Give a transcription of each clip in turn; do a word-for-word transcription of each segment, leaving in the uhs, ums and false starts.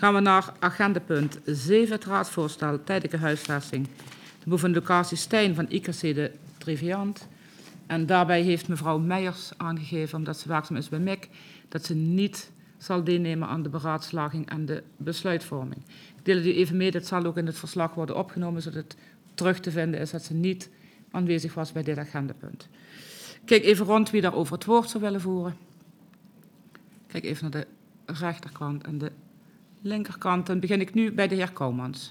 Gaan we naar agendapunt zeven, het raadsvoorstel tijdelijke huisvesting. De beoefende locatie Stijn van I K C de Triviant. En daarbij heeft mevrouw Meijers aangegeven, omdat ze werkzaam is bij M I C, dat ze niet zal deelnemen aan de beraadslaging en de besluitvorming. Ik deel het u even mee, dat zal ook in het verslag worden opgenomen, zodat het terug te vinden is dat ze niet aanwezig was bij dit agendapunt. Kijk even rond wie daarover het woord zou willen voeren. Kijk even naar de rechterkant en de linkerkant. Dan begin ik nu bij de heer Koumans.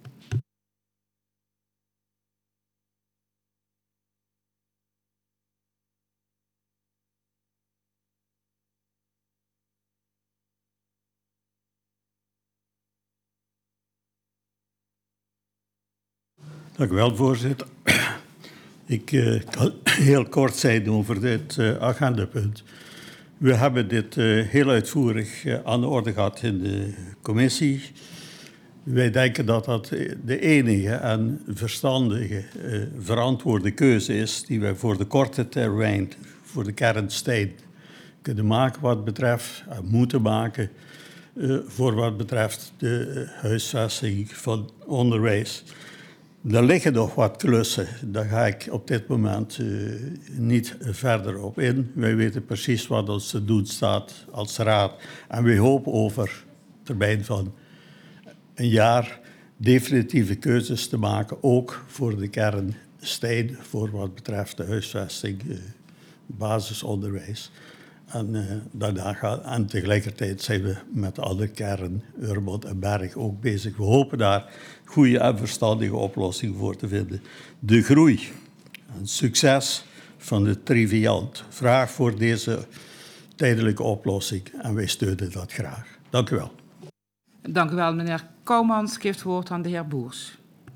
Dank u wel, voorzitter. Ik uh, kan heel kort zijn over dit uh, agendapunt. We hebben dit uh, heel uitvoerig uh, aan de orde gehad in de commissie. Wij denken dat dat de enige en verstandige, uh, verantwoorde keuze is die wij voor de korte termijn, voor de kern Stijn, kunnen maken wat betreft, en moeten maken, uh, voor wat betreft de huisvesting van onderwijs. Er liggen nog wat klussen, daar ga ik op dit moment uh, niet verder op in. Wij weten precies wat ons te doen staat als raad. En we hopen over termijn van een jaar definitieve keuzes te maken, ook voor de kern Stijn, voor wat betreft de huisvesting, uh, basisonderwijs. En, uh, daarna gaan, en tegelijkertijd zijn we met alle kern, Urmond en Berg ook bezig. We hopen daar goede en verstandige oplossingen voor te vinden. De groei en succes van de Triviant. Vraag voor deze tijdelijke oplossing en wij steunen dat graag. Dank u wel. Dank u wel, meneer Koumans. Ik geef het woord aan de heer Boers.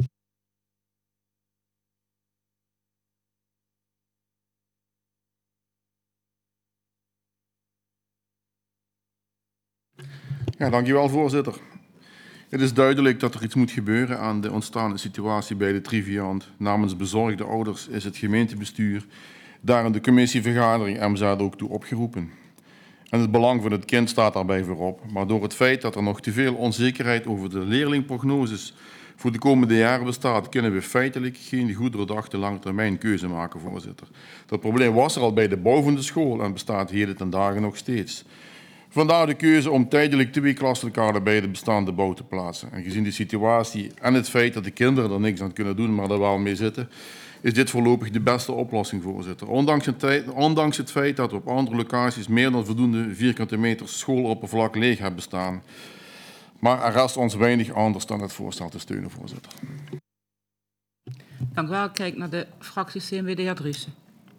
Ja, dankjewel, voorzitter. Het is duidelijk dat er iets moet gebeuren aan de ontstaande situatie bij de Triviant. Namens bezorgde ouders is het gemeentebestuur daar in de commissievergadering M Z A D ook toe opgeroepen. En het belang van het kind staat daarbij voorop. Maar door het feit dat er nog te veel onzekerheid over de leerlingprognoses voor de komende jaren bestaat, kunnen we feitelijk geen goed doordachte langetermijn keuze maken, voorzitter. Dat probleem was er al bij de bouw van de school en bestaat heden ten dagen nog steeds. Vandaar de keuze om tijdelijk twee klaslokaalen bij de bestaande bouw te plaatsen. En gezien de situatie en het feit dat de kinderen er niks aan kunnen doen, maar er wel mee zitten, is dit voorlopig de beste oplossing, voorzitter. Ondanks het, tijd, ondanks het feit dat we op andere locaties meer dan voldoende vierkante meters schooloppervlak leeg hebben staan. Maar er rest ons weinig anders dan het voorstel te steunen, voorzitter. Dank u wel. Ik kijk naar de fractie C N V, de heer Driessen.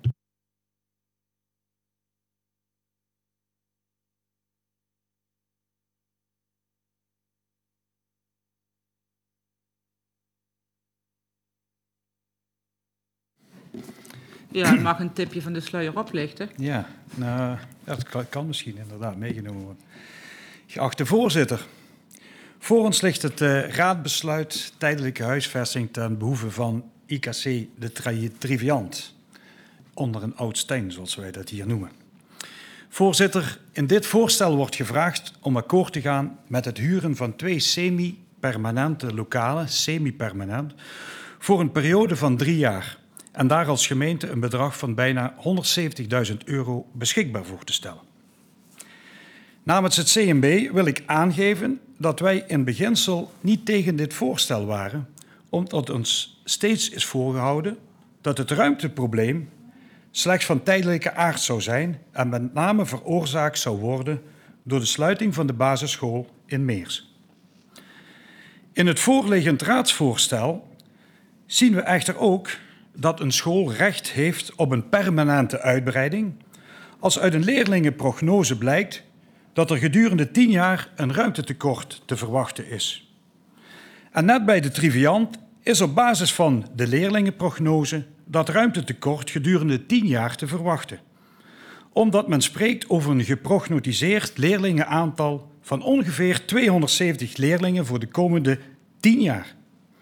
Ja, mag een tipje van de sluier oplichten? Ja, nou, dat kan misschien inderdaad meegenomen worden. Geachte voorzitter, voor ons ligt het uh, raadbesluit tijdelijke huisvesting ten behoeve van I K C de Triviant. Onder een oud Stijn, zoals wij dat hier noemen. Voorzitter, in dit voorstel wordt gevraagd om akkoord te gaan met het huren van twee semi-permanente lokalen, semi-permanent, voor een periode van drie jaar. En daar als gemeente een bedrag van bijna honderdzeventigduizend euro beschikbaar voor te stellen. Namens het C N B wil ik aangeven dat wij in beginsel niet tegen dit voorstel waren, omdat ons steeds is voorgehouden dat het ruimteprobleem slechts van tijdelijke aard zou zijn en met name veroorzaakt zou worden door de sluiting van de basisschool in Meers. In het voorliggend raadsvoorstel zien we echter ook dat een school recht heeft op een permanente uitbreiding als uit een leerlingenprognose blijkt dat er gedurende tien jaar een ruimtetekort te verwachten is. En net bij de Triviant is op basis van de leerlingenprognose dat ruimtetekort gedurende tien jaar te verwachten, omdat men spreekt over een geprognotiseerd leerlingenaantal van ongeveer tweehonderdzeventig leerlingen voor de komende tien jaar.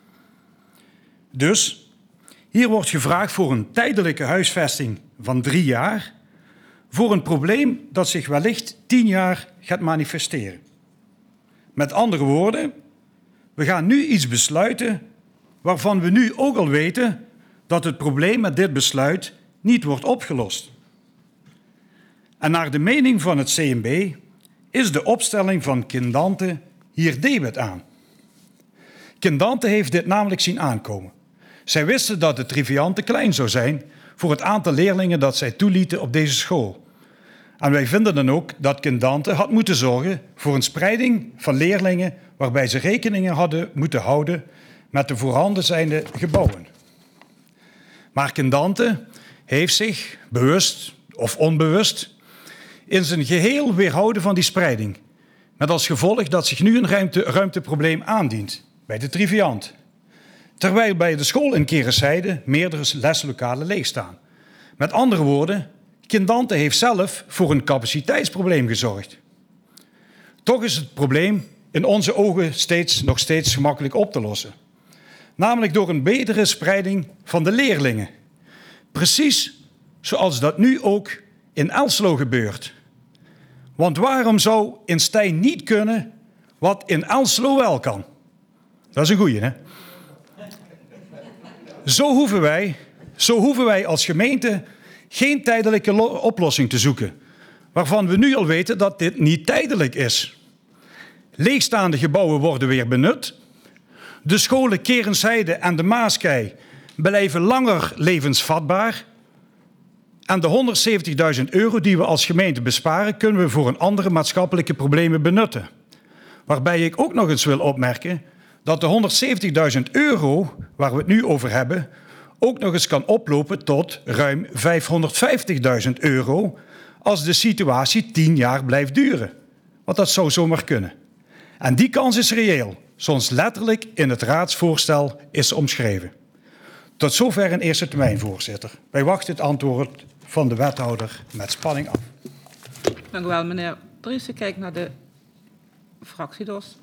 Dus hier wordt gevraagd voor een tijdelijke huisvesting van drie jaar voor een probleem dat zich wellicht tien jaar gaat manifesteren. Met andere woorden, we gaan nu iets besluiten waarvan we nu ook al weten dat het probleem met dit besluit niet wordt opgelost. En naar de mening van het C N B is de opstelling van Kindante hier debet aan. Kindante heeft dit namelijk zien aankomen. Zij wisten dat het triviant te klein zou zijn voor het aantal leerlingen dat zij toelieten op deze school. En wij vinden dan ook dat Kindante had moeten zorgen voor een spreiding van leerlingen waarbij ze rekeningen hadden moeten houden met de voorhanden zijnde gebouwen. Maar Kindante heeft zich, bewust of onbewust, in zijn geheel weerhouden van die spreiding. Met als gevolg dat zich nu een ruimte, ruimteprobleem aandient bij de triviant. Terwijl bij de school in Kerenzijde meerdere leslokalen leegstaan. Met andere woorden, Kindante heeft zelf voor een capaciteitsprobleem gezorgd. Toch is het probleem in onze ogen steeds, nog steeds gemakkelijk op te lossen. Namelijk door een betere spreiding van de leerlingen. Precies zoals dat nu ook in Elslo gebeurt. Want waarom zou in Stein niet kunnen wat in Elslo wel kan? Dat is een goeie, hè? Zo hoeven wij, zo hoeven wij als gemeente geen tijdelijke oplossing te zoeken, waarvan we nu al weten dat dit niet tijdelijk is. Leegstaande gebouwen worden weer benut. De scholen Kerenzijde en de Maaskei blijven langer levensvatbaar. En de honderdzeventigduizend euro die we als gemeente besparen, kunnen we voor een andere maatschappelijke problemen benutten. Waarbij ik ook nog eens wil opmerken dat de honderdzeventigduizend euro waar we het nu over hebben ook nog eens kan oplopen tot ruim vijfhonderdvijftigduizend euro als de situatie tien jaar blijft duren. Want dat zou zomaar kunnen. En die kans is reëel, zoals letterlijk in het raadsvoorstel is omschreven. Tot zover een eerste termijn, voorzitter. Wij wachten het antwoord van de wethouder met spanning af. Dank u wel, meneer Driessen. Kijk naar de fractiedos.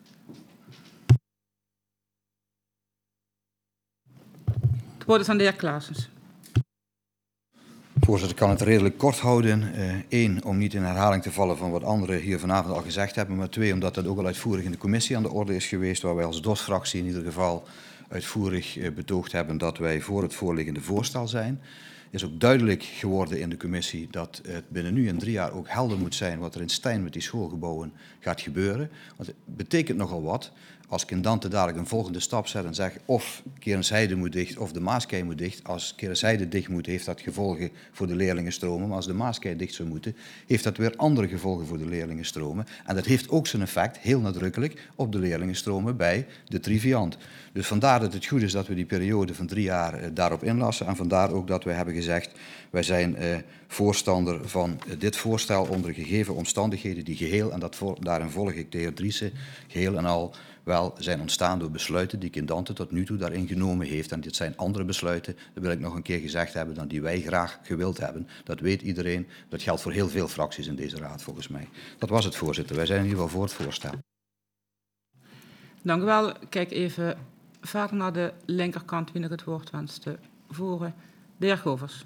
Het woord is aan de heer Claessens. Voorzitter, ik kan het redelijk kort houden. Eén, uh, om niet in herhaling te vallen van wat anderen hier vanavond al gezegd hebben. Maar twee, omdat dat ook al uitvoerig in de commissie aan de orde is geweest. Waar wij als D O S-fractie in ieder geval uitvoerig uh, betoogd hebben dat wij voor het voorliggende voorstel zijn. Is ook duidelijk geworden in de commissie dat het binnen nu en drie jaar ook helder moet zijn wat er in Stein met die schoolgebouwen gaat gebeuren. Want het betekent nogal wat als Kindante dadelijk een volgende stap zet en zegt of Kerenzijde moet dicht of de Maaskei moet dicht. Als Kerenzijde dicht moet, heeft dat gevolgen voor de leerlingenstromen. Maar als de Maaskei dicht zou moeten, heeft dat weer andere gevolgen voor de leerlingenstromen. En dat heeft ook zijn effect, heel nadrukkelijk, op de leerlingenstromen bij de triviant. Dus vandaar dat het goed is dat we die periode van drie jaar uh, daarop inlassen. En vandaar ook dat we hebben gezegd, wij zijn uh, voorstander van uh, dit voorstel onder gegeven omstandigheden die geheel, en dat voor, daarin volg ik de heer Driessen, geheel en al wel zijn ontstaan door besluiten die Kindante tot nu toe daarin genomen heeft. En dit zijn andere besluiten, dat wil ik nog een keer gezegd hebben, dan die wij graag gewild hebben. Dat weet iedereen. Dat geldt voor heel veel fracties in deze raad volgens mij. Dat was het, voorzitter. Wij zijn in ieder geval voor het voorstel. Dank u wel. Kijk even verder naar de linkerkant wie nog het woord wenst te voeren. De heer Govers.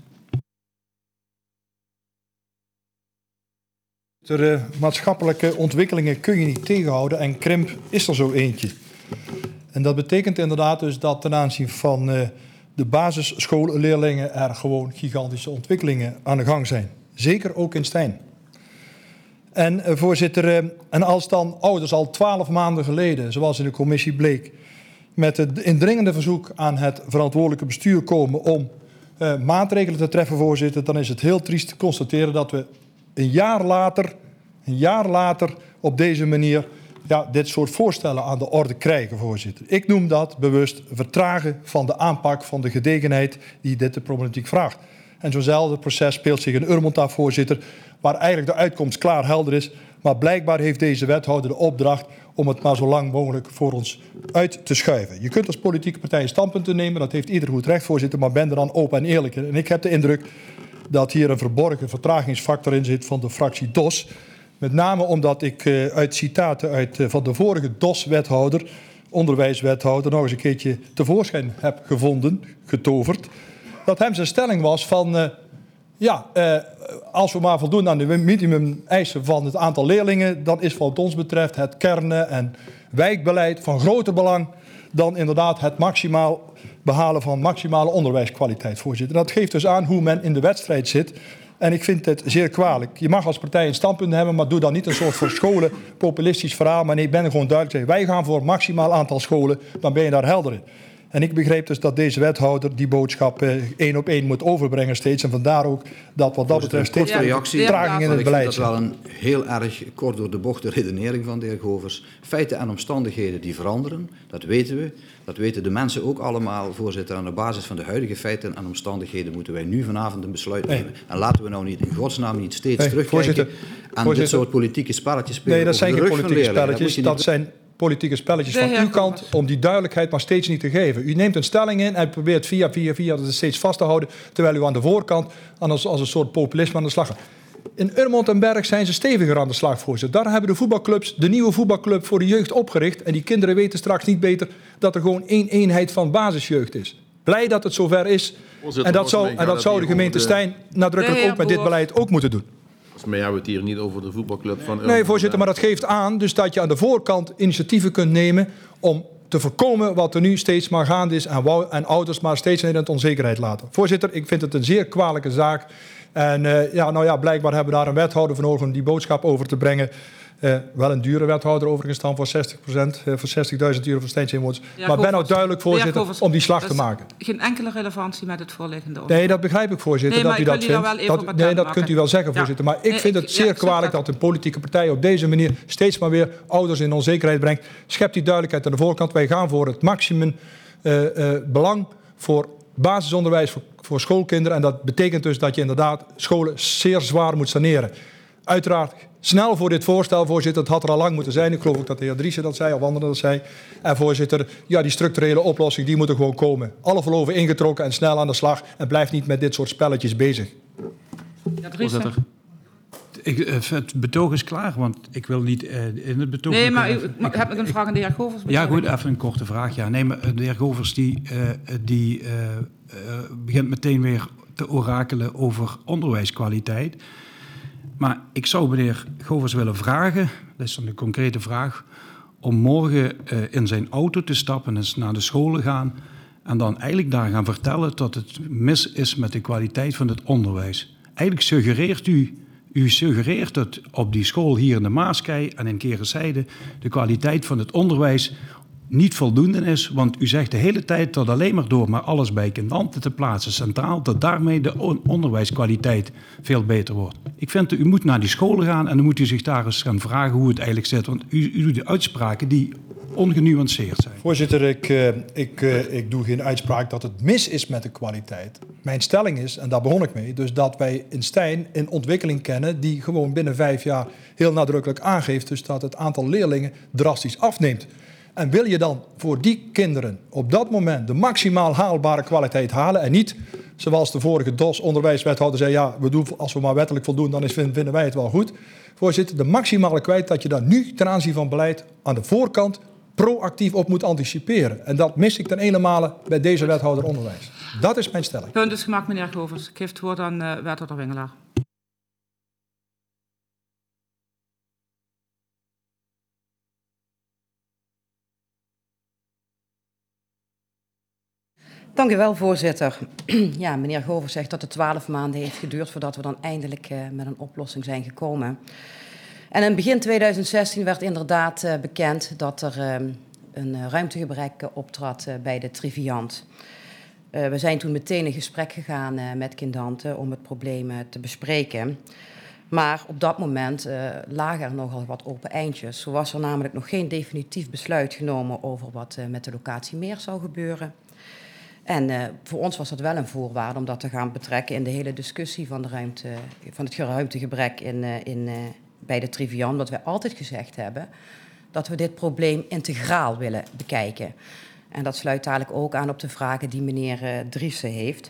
De maatschappelijke ontwikkelingen kun je niet tegenhouden en krimp is er zo eentje. En dat betekent inderdaad dus dat ten aanzien van uh, de basisschoolleerlingen er gewoon gigantische ontwikkelingen aan de gang zijn. Zeker ook in Stein. En uh, voorzitter, uh, en als dan ouders al twaalf maanden geleden, zoals in de commissie bleek, met het indringende verzoek aan het verantwoordelijke bestuur komen om uh, maatregelen te treffen, voorzitter, dan is het heel triest te constateren dat we een jaar later, een jaar later op deze manier ja, dit soort voorstellen aan de orde krijgen, voorzitter. Ik noem dat bewust vertragen van de aanpak van de gedegenheid die dit de problematiek vraagt. En zo'nzelfde proces speelt zich in Urmond af, voorzitter, waar eigenlijk de uitkomst klaar helder is. Maar blijkbaar heeft deze wethouder de opdracht om het maar zo lang mogelijk voor ons uit te schuiven. Je kunt als politieke partij standpunten nemen, dat heeft ieder goed recht, voorzitter, maar ben er dan open en eerlijk in. En ik heb de indruk dat hier een verborgen vertragingsfactor in zit van de fractie D O S. Met name omdat ik uh, uit citaten uit, uh, van de vorige D O S-wethouder, onderwijswethouder, nog eens een keertje tevoorschijn heb gevonden, getoverd, dat hem zijn stelling was van, uh, ja, uh, als we maar voldoen aan de minimum-eisen van het aantal leerlingen, dan is wat ons betreft het kernen- en wijkbeleid van groter belang dan inderdaad het maximaal behalen van maximale onderwijskwaliteit, voorzitter. Dat geeft dus aan hoe men in de wedstrijd zit. En ik vind het zeer kwalijk. Je mag als partij een standpunt hebben, maar doe dan niet een soort voor scholen populistisch verhaal. Maar nee, ik ben er gewoon duidelijk. Wij gaan voor een maximaal aantal scholen, dan ben je daar helder in. En ik begreep dus dat deze wethouder die boodschap eh, één op één moet overbrengen steeds. En vandaar ook dat wat dat betreft steeds korte reactie. vertraging in het Ik beleid. vind dat wel een heel erg kort door de bocht de redenering van de heer Govers. Feiten en omstandigheden die veranderen, dat weten we. Dat weten de mensen ook allemaal, voorzitter. En op basis van de huidige feiten en omstandigheden moeten wij nu vanavond een besluit nemen. Nee. En laten we nou niet in godsnaam niet steeds nee, terugkijken aan dit soort politieke spelletjes spelen. Nee, dat zijn geen politieke spelletjes. Dat, dat zijn politieke spelletjes van uw kant om die duidelijkheid maar steeds niet te geven. U neemt een stelling in en probeert via, via, via dat steeds vast te houden, terwijl u aan de voorkant als, als een soort populisme aan de slag gaat. In Urmond en Berg zijn ze steviger aan de slag, voorzitter. Daar hebben de voetbalclubs de nieuwe voetbalclub voor de jeugd opgericht. En die kinderen weten straks niet beter dat er gewoon één eenheid van basisjeugd is. Blij dat het zover is. En dat zou, en dat zou de gemeente Stijn nadrukkelijk ook met dit beleid ook moeten doen. Volgens mij hebben we het hier niet over de voetbalclub van Urmond. Nee, voorzitter, maar dat geeft aan dus dat je aan de voorkant initiatieven kunt nemen om te voorkomen wat er nu steeds maar gaande is en, en ouders maar steeds in het onzekerheid laten. Voorzitter, ik vind het een zeer kwalijke zaak. En uh, ja, nou ja, blijkbaar hebben we daar een wethouder voor nodig om die boodschap over te brengen. Uh, wel een dure wethouder overigens dan voor zestig procent, uh, voor zestigduizend euro voor Steensinwoners. Ja, maar ben nou duidelijk, voorzitter, Govers, om die slag te maken. Geen enkele relevantie met het voorliggende onderzoek. Nee, dat begrijp ik, voorzitter, nee, dat u dat vindt. Dat, nee, dat kunt u wel zeggen, voorzitter. Maar ik nee, vind ik, het zeer ja, kwalijk dat een politieke partij op deze manier steeds maar weer ouders in onzekerheid brengt. Schept die duidelijkheid aan de voorkant. Wij gaan voor het maximum uh, uh, belang voor basisonderwijs voor, voor schoolkinderen. En dat betekent dus dat je inderdaad scholen zeer zwaar moet saneren. Uiteraard snel voor dit voorstel, voorzitter. Het had er al lang moeten zijn. Ik geloof ook dat de heer Driessen dat zei, of anderen dat zei. En voorzitter, ja, die structurele oplossing, die moet er gewoon komen. Alle verloven ingetrokken en snel aan de slag. En blijf niet met dit soort spelletjes bezig. Ja, Driessen. Ik, het betoog is klaar, want ik wil niet uh, in het betoog... Nee, maar u, ik heb ik een vraag aan de heer Govers. Ja, goed, even een korte vraag. Ja. Nee, maar de heer Govers die, uh, die uh, uh, begint meteen weer te orakelen over onderwijskwaliteit. Maar ik zou meneer Govers willen vragen, dat is dan een concrete vraag, om morgen uh, in zijn auto te stappen en eens naar de scholen gaan en dan eigenlijk daar gaan vertellen dat het mis is met de kwaliteit van het onderwijs. Eigenlijk suggereert u... U suggereert dat op die school hier in de Maaskei en in Kerenzijde de kwaliteit van het onderwijs niet voldoende is. Want u zegt de hele tijd dat alleen maar door maar alles bij Kindante te plaatsen centraal, dat daarmee de on- onderwijskwaliteit veel beter wordt. Ik vind dat u moet naar die scholen gaan en dan moet u zich daar eens gaan vragen hoe het eigenlijk zit. Want u, u doet de uitspraken die ongenuanceerd zijn. Voorzitter, ik, uh, ik, uh, ik doe geen uitspraak dat het mis is met de kwaliteit. Mijn stelling is, en daar begon ik mee, dus dat wij in Stijn een ontwikkeling kennen die gewoon binnen vijf jaar heel nadrukkelijk aangeeft, dus dat het aantal leerlingen drastisch afneemt. En wil je dan voor die kinderen op dat moment de maximaal haalbare kwaliteit halen en niet, zoals de vorige D O S-onderwijswethouder zei, ja, we doen, als we maar wettelijk voldoen, dan is, vinden wij het wel goed. Voorzitter, de maximale kwaliteit dat je daar nu ten aanzien van beleid aan de voorkant proactief op moet anticiperen. En dat mis ik ten ene male bij deze wethouder onderwijs. Dat is mijn stelling. Punt is gemaakt, meneer Govers. Ik geef het woord aan uh, wethouder Wingelaar. Dank u wel, voorzitter. Ja, meneer Govers zegt dat het twaalf maanden heeft geduurd voordat we dan eindelijk uh, met een oplossing zijn gekomen. En in begin tweeduizend zestien werd inderdaad uh, bekend dat er uh, een uh, ruimtegebrek uh, optrad uh, bij de Triviant. Uh, we zijn toen meteen in gesprek gegaan uh, met Kindante om het probleem uh, te bespreken. Maar op dat moment uh, lagen er nogal wat open eindjes. Zo was er namelijk nog geen definitief besluit genomen over wat uh, met de locatie meer zou gebeuren. En uh, voor ons was dat wel een voorwaarde om dat te gaan betrekken in de hele discussie van, de ruimte, van het ruimtegebrek in, uh, in, uh, bij de Triviant. Omdat wij altijd gezegd hebben dat we dit probleem integraal willen bekijken. En dat sluit dadelijk ook aan op de vragen die meneer uh, Driessen heeft.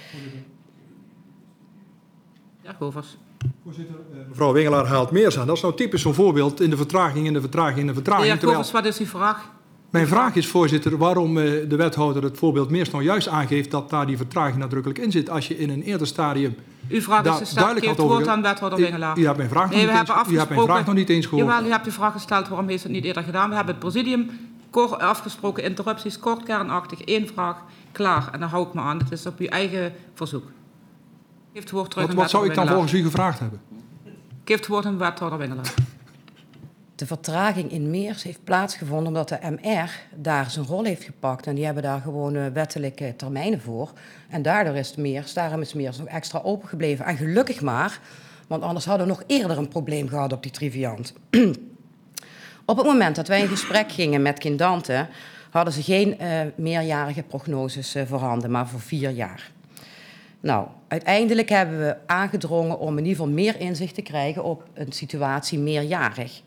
Ja, Govers. Voorzitter, uh, mevrouw Wingelaar haalt meer aan. Dat is nou typisch zo'n voorbeeld in de vertraging, in de vertraging, in de vertraging. Ja, Govers, wat is uw vraag? Mijn vraag is, voorzitter, waarom uh, de wethouder het voorbeeld Meers nou juist aangeeft dat daar die vertraging nadrukkelijk in zit. Als je in een eerder stadium Uw vraag is gesteld, geef het woord aan wethouder Wingelaar. U hebt mijn vraag, nee, nog, niet eens, u hebt mijn vraag nog niet eens gehoord. Jawel, u hebt de vraag gesteld, waarom heeft het niet eerder gedaan? We hebben het presidium kort afgesproken, interrupties, kort, kernachtig, één vraag, klaar. En dan hou ik me aan, het is op uw eigen verzoek. Geef het woord terug wat aan wat zou ik dan Wingelaar. volgens u gevraagd hebben? Geef het woord aan wethouder Wingelaar. De vertraging in Meers heeft plaatsgevonden omdat de M R daar zijn rol heeft gepakt. En die hebben daar gewoon uh, wettelijke termijnen voor. En daardoor is Meers, daarom is Meers nog extra open gebleven. En gelukkig maar, want anders hadden we nog eerder een probleem gehad op die Triviant. Op het moment dat wij in gesprek gingen met Kindante, hadden ze geen uh, meerjarige prognoses uh, voorhanden, maar voor vier jaar. Nou, uiteindelijk hebben we aangedrongen om in ieder geval meer inzicht te krijgen op een situatie meerjarig.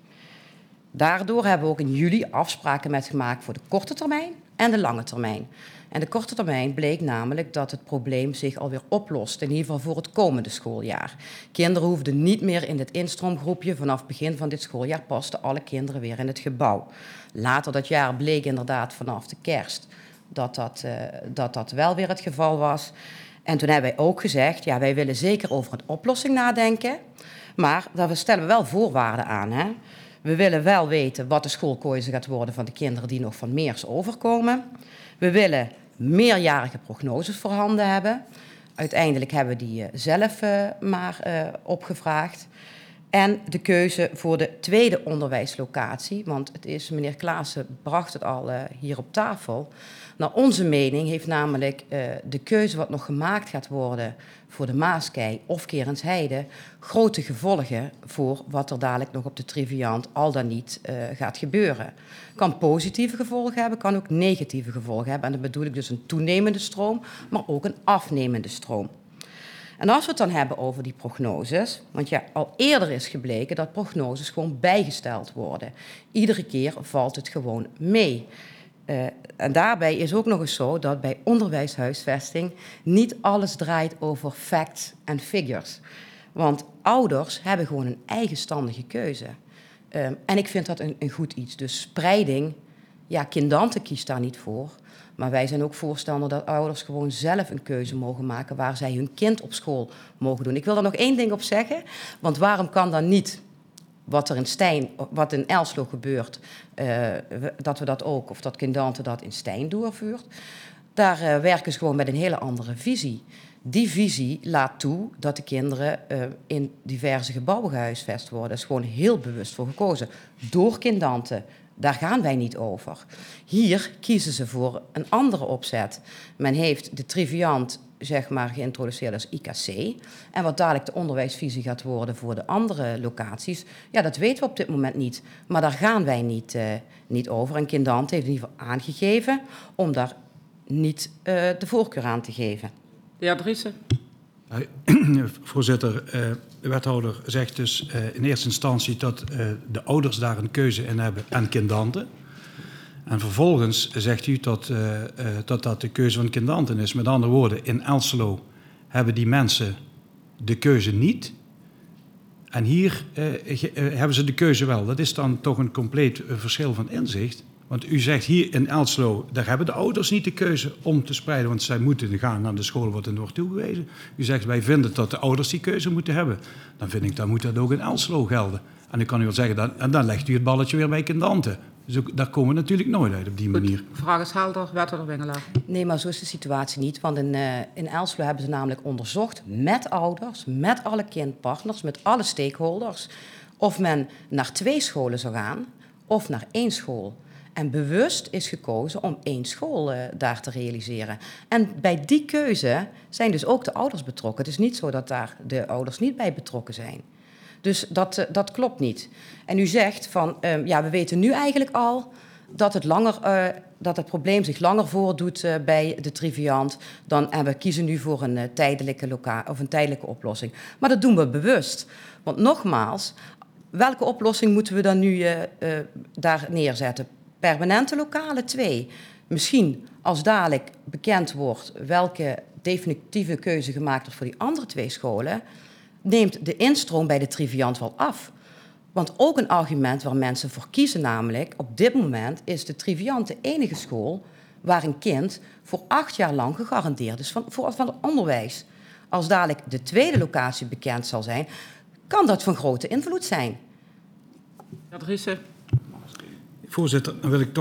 Daardoor hebben we ook in juli afspraken met gemaakt voor de korte termijn en de lange termijn. En de korte termijn bleek namelijk dat het probleem zich alweer oplost, in ieder geval voor het komende schooljaar. Kinderen hoefden niet meer in dit instroomgroepje. Vanaf het begin van dit schooljaar pasten alle kinderen weer in het gebouw. Later dat jaar bleek inderdaad vanaf de kerst dat dat, uh, dat, dat wel weer het geval was. En toen hebben wij ook gezegd, ja, wij willen zeker over een oplossing nadenken, maar daar stellen we wel voorwaarden aan, hè. We willen wel weten wat de schoolkeuze gaat worden van de kinderen die nog van Meers overkomen. We willen meerjarige prognoses voorhanden hebben. Uiteindelijk hebben we die zelf uh, maar uh, opgevraagd. En de keuze voor de tweede onderwijslocatie, want het is, meneer Klaassen bracht het al uh, hier op tafel. Naar onze mening heeft namelijk uh, de keuze wat nog gemaakt gaat worden voor de Maaskei of Kerensheide grote gevolgen voor wat er dadelijk nog op de Triviant al dan niet uh, gaat gebeuren. Kan positieve gevolgen hebben, kan ook negatieve gevolgen hebben. En dan bedoel ik dus een toenemende stroom, maar ook een afnemende stroom. En als we het dan hebben over die prognoses, want ja, al eerder is gebleken dat prognoses gewoon bijgesteld worden. Iedere keer valt het gewoon mee. Uh, en daarbij is ook nog eens zo dat bij onderwijshuisvesting niet alles draait over facts en figures. Want ouders hebben gewoon een eigenstandige keuze. Uh, en ik vind dat een, een goed iets. Dus spreiding, ja, Kindante kiest daar niet voor. Maar wij zijn ook voorstander dat ouders gewoon zelf een keuze mogen maken waar zij hun kind op school mogen doen. Ik wil er nog één ding op zeggen, want waarom kan dan niet wat er in Stijn, wat in Elslo gebeurt, uh, dat we dat ook, of dat Kindante dat in Stijn doorvoert. Daar uh, werken ze gewoon met een hele andere visie. Die visie laat toe dat de kinderen uh, in diverse gebouwen gehuisvest worden. Daar is gewoon heel bewust voor gekozen. Door Kindante. Daar gaan wij niet over. Hier kiezen ze voor een andere opzet. Men heeft de Triviant, zeg maar, geïntroduceerd als I K C. En wat dadelijk de onderwijsvisie gaat worden voor de andere locaties, ja, dat weten we op dit moment niet. Maar daar gaan wij niet, uh, niet over. En Kindant heeft in ieder geval aangegeven om daar niet uh, de voorkeur aan te geven. De heer Driessen. Voorzitter, de wethouder zegt dus in eerste instantie dat de ouders daar een keuze in hebben en Kindante. En vervolgens zegt u dat dat, dat de keuze van Kindante is. Met andere woorden, in Elslo hebben die mensen de keuze niet. En hier hebben ze de keuze wel. Dat is dan toch een compleet verschil van inzicht. Want u zegt hier in Elslo, daar hebben de ouders niet de keuze om te spreiden, want zij moeten gaan naar de school wat er wordt toegewezen. U zegt, wij vinden dat de ouders die keuze moeten hebben. Dan vind ik, dan moet dat ook in Elslo gelden. En dan kan u wel zeggen, dan, en dan legt u het balletje weer bij Kindante. Dus ook, daar komen we natuurlijk nooit uit op die manier. Goed, vraag is helder, wethouder Wingelaar. Nee, maar zo is de situatie niet. Want in, uh, in Elslo hebben ze namelijk onderzocht met ouders, met alle kindpartners, met alle stakeholders, of men naar twee scholen zou gaan of naar één school. En bewust is gekozen om één school uh, daar te realiseren. En bij die keuze zijn dus ook de ouders betrokken. Het is niet zo dat daar de ouders niet bij betrokken zijn. Dus dat, uh, dat klopt niet. En u zegt van, uh, ja, we weten nu eigenlijk al dat het, langer, uh, dat het probleem zich langer voordoet uh, bij de Triviant dan, en we kiezen nu voor een, uh, tijdelijke loca- of een tijdelijke oplossing. Maar dat doen we bewust. Want nogmaals, welke oplossing moeten we dan nu uh, uh, daar neerzetten? Permanente lokale, twee. Misschien als dadelijk bekend wordt welke definitieve keuze gemaakt wordt voor die andere twee scholen, neemt de instroom bij de Triviant wel af. Want ook een argument waar mensen voor kiezen, namelijk op dit moment is de Triviant de enige school waar een kind voor acht jaar lang gegarandeerd is van, voor, van het onderwijs. Als dadelijk de tweede locatie bekend zal zijn, kan dat van grote invloed zijn. Ja, Driessen. Voorzitter, dan wil ik toch